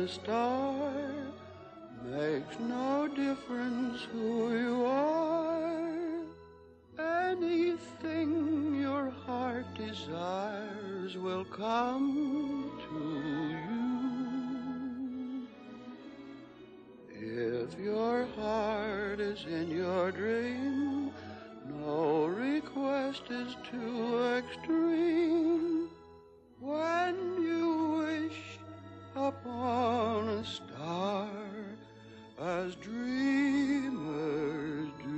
a star. Makes no difference who you are. Anything your heart desires will come to you. If your heart is in your dream, no request is too extreme. When you wish upon a star, as dreamers do.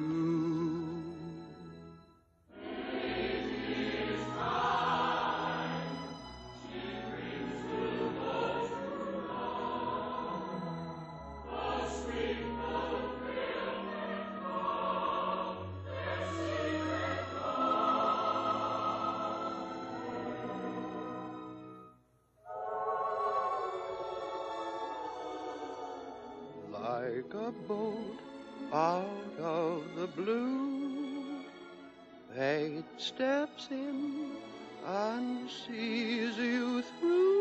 It is time, she brings to those who long, the sweet fulfillment of their secret Like a boat out of the blue, fate steps in and sees you through.